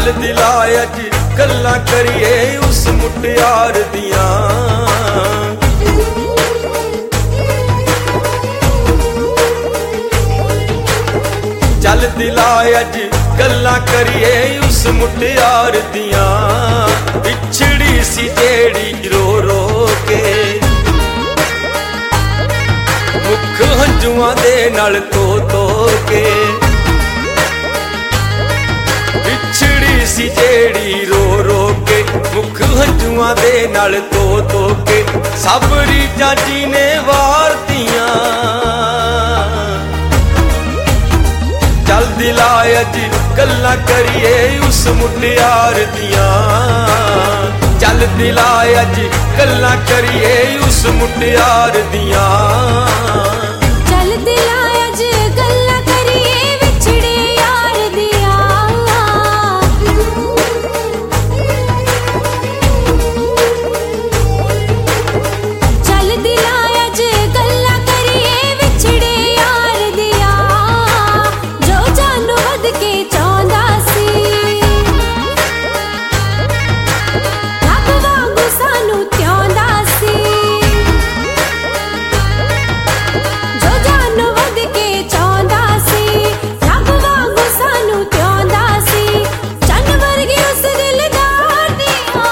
चल दिला अज गल्लां करिए उस मुटियार दियां। चल दिला अज गल्लां करिए उस मुटियार दियां। बिछड़ी सी जेड़ी रो रो के मुख हंजुआं दे नाल तो के। बिछड़ी सी जेड़ी रो रो के मुख हंजुआं दे नाल तो के। सब रीझां जी ने वार दियां। चल दिला अज गल्लां करिए उस मुटियार दियां। चल दिला अज गल्लां करिए उस मुटियार दियां। चल दिला अज गल्लां करिए विछड़े यार दियां। चल दिला अज गल्लां करिए विछड़े यार दियां। जो जानो वध के चाहंदा सी रब वांगू सानू त्याउंदा सी। जो जानो वध के चाहंदा सी रब वांगू सानू त्याउंदा सी। चंन वर्गी उस दिलदार दियां।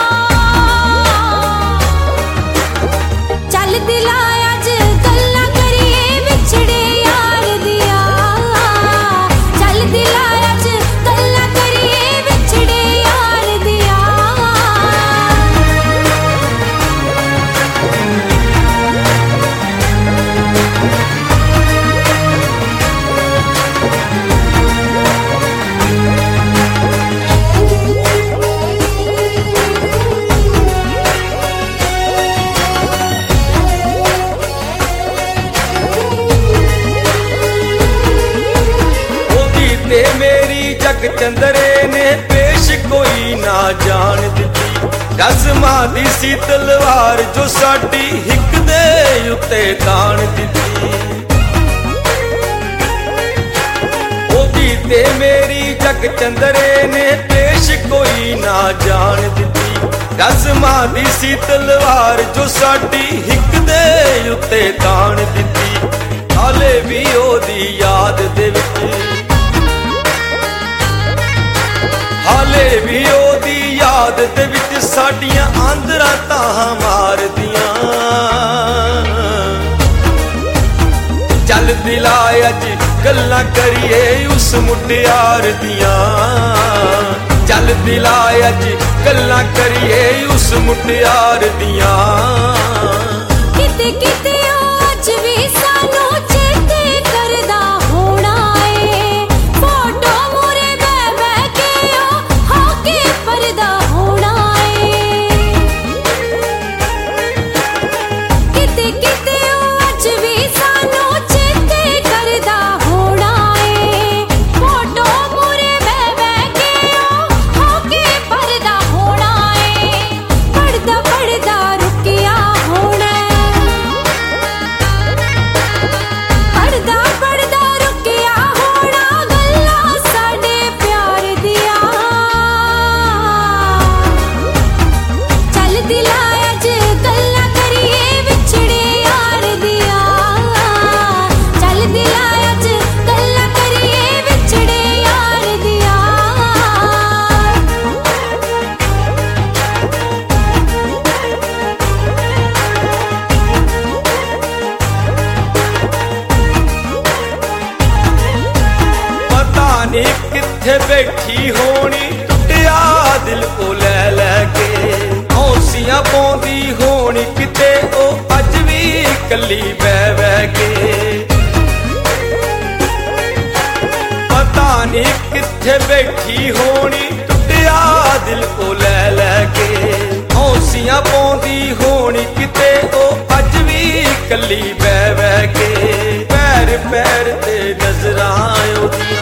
चल दिला अज गल्लां करिए विछड़े यार दियां। चल दिला अज गल्लां करिए विछड़े यार दियां। ओदी ते मेरी जग चंदरे ने पेश कोई ना जान दिती। रज़्मा दी सी तलवार जो साडी हिक दे उत्ते तान दिती। ओदी ते मेरी जग चंदरे ने पेश कोई ना जान दिती। रज़्मा दी सी तलवार जो साडी हिक दे उत्ते तान दिती। हाले भी ओदी याद दे विच हाले भी ओदी याद दे विच साडियां आंदरां ताहां मारदियां। चल दिला अज गल्लां करिए उस मुटियार दियां। चल दिला अज गल्लां करिए उस मुटियार दियां। किते किते अज भी सानू चेते करदा होना ए। फोटो मूरे बह बह के होके परदा होना ए। किते किते अज भी सानू चेते करदा होना ए। फोटो मूरे बह बह के होके परदा होना ए। पढ़दा पढ़दा रुकिया होना। पढ़दा पढ़दा रुकिया होना गल्लां साडे प्यार दियां। चल दिला अज गल्लां करिए विछड़े यार दियां। चल दिला अज गल्लां करिए विछड़े यार दियां। पता नहीं किथे बैठी होनी टुटिया दिल को ले के। हौसियां पौंदी होनी किते ओ अज भी कली बह के। पता नहीं किथे बैठी होनी टुटिया दिल को ले के। हौसियां पौंदी होनी किते ओ अज भी कली बह के। पैर पैर ते नजरां ओदियां।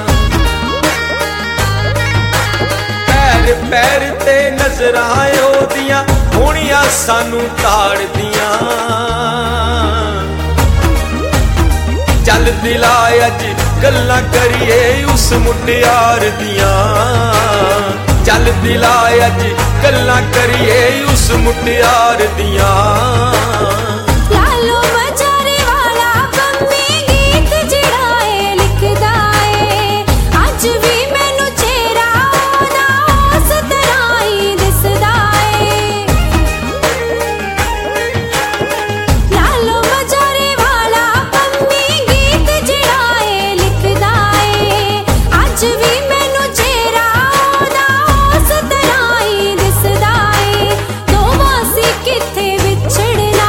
पैर पैर ते नजरां ओदियां होनियां सानू ताड़ दियां। चल दिला अज गल्लां करिए उस मुटियार दियां। ਚੱਲ ਦਿਲਾ ਅੱਜ ਗੱਲਾਂ ਕਰੀਏ ਉਸ ਮੁਟਿਆਰ ਦੀਆਂ। ਲਾਲੋ ਮਜਾਰੇ ਵਾਲਾ ਬੰਬੀ ਗੀਤ ਜਿਹੜਾ ਏ ਲਿਖਦਾ ਏ, ਅੱਜ ਵੀ ਮੈਨੂੰ ਚਿਹਰਾ ਉਹਦਾ ਉਸ ਤਰ੍ਹਾਂ ਹੀ ਦਿਸਦਾ ਏ। ਲਾਲੋ ਮਜਾਰੇ ਵਾਲਾ ਬੰਬੀ ਗੀਤ ਜਿਹੜਾ ਏ ਲਿਖਦਾ ਏ, ਅੱਜ ਵੀ ਮੈਨੂੰ ਚਿਹਰਾ ਉਹਦਾ ਉਸ ਤਰ੍ਹਾਂ ਹੀ ਦਿਸਦਾ ਏ। ਦੋਵਾਂ ਸੀ ਕਿੱਥੇ ਵਿਛੜਨਾ,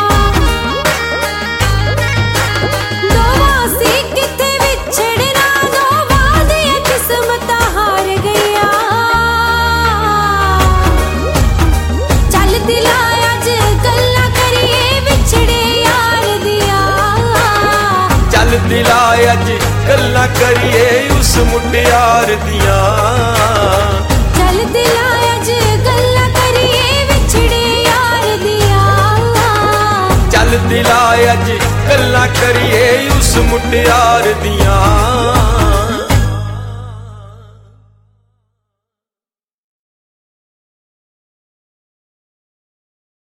ਦੋਵਾਂ ਸੀ ਕਿੱਥੇ ਵਿਛੜਨਾ, ਦੋਵਾਂ ਦੀਆਂ ਕਿਸਮਤਾਂ ਹਾਰ ਗਈਆਂ। ਚੱਲ ਦਿਲਾ ਅੱਜ ਗੱਲਾਂ ਕਰੀਏ ਵਿਛੜੇ ਯਾਰ ਦੀਆਂ। ਚੱਲ ਦਿਲਾ ਅੱਜ ਗੱਲਾਂ ਕਰੀਏ ਉਸ ਮੁਟਿਆਰ ਦੀਆਂ। ਚੱਲ ਦਿਲਾ ਅੱਜ ਗੱਲਾਂ ਕਰੀਏ ਵਿਛੜੇ ਯਾਰ ਦੀਆਂ। ਚੱਲ ਦਿਲਾ ਅੱਜ ਗੱਲਾਂ ਕਰੀਏ ਉਸ ਮੁਟਿਆਰ ਦੀਆਂ।